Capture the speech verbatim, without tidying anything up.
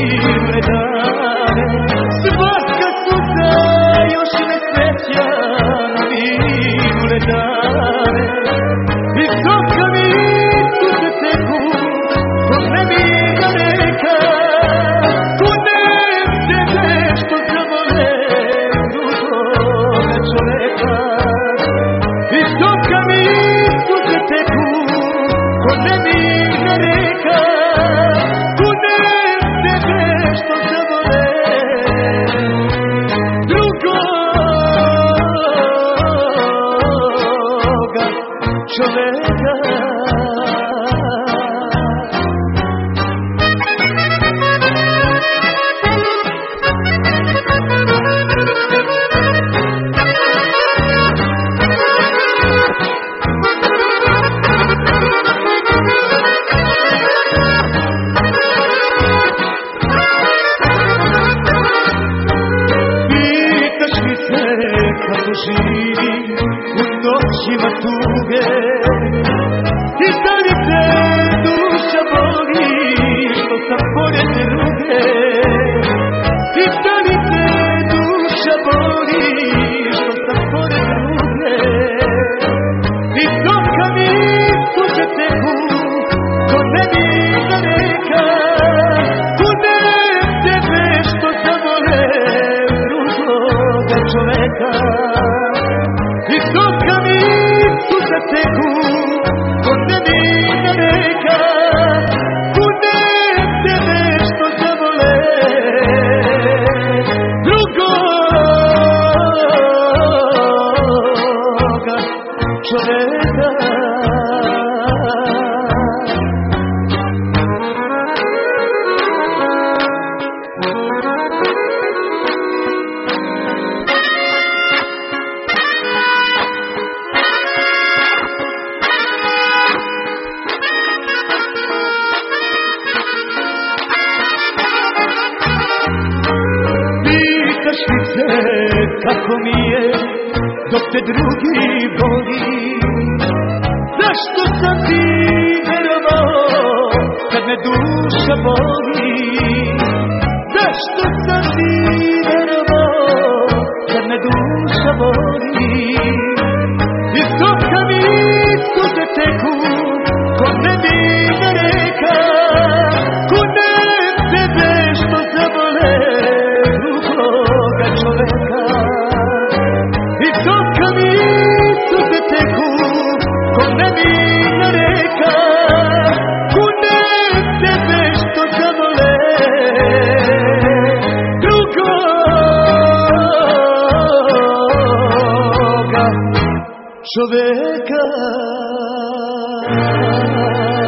divne dane. Svaka suza još me sreća na divne dane. Visoka mi suze teku ko nemirna reka. Kunem tebe što zavole drugoga čoveka. Visoka mi suze teku ko nemirna reka. Kunem tebe što zavole drugoga čoveka. Kako živim u noćima tuge i da li te duša boli što sam pored druge. I da li te duša boli što sam pored druge. Visoka mi suze teku ko nemirna reka. Kunem tebe što zavole drugoga čoveka. Visoka mi suze teku ko nemirna reka. Kunem tebe što zavole drugoga čoveka. Pitaš mi se kako mi je dok te drugi voli. Zašto sam ti verovao kad me duša boli. Zašto sam ti verovao kad me duša boli. Visoka mi suze teku ko nemirna reka. Kunem tebe što zavole drugoga čoveka. Visoka mi suze teku ko nemirna reka. Kunem tebe što zavole drugoga čoveka.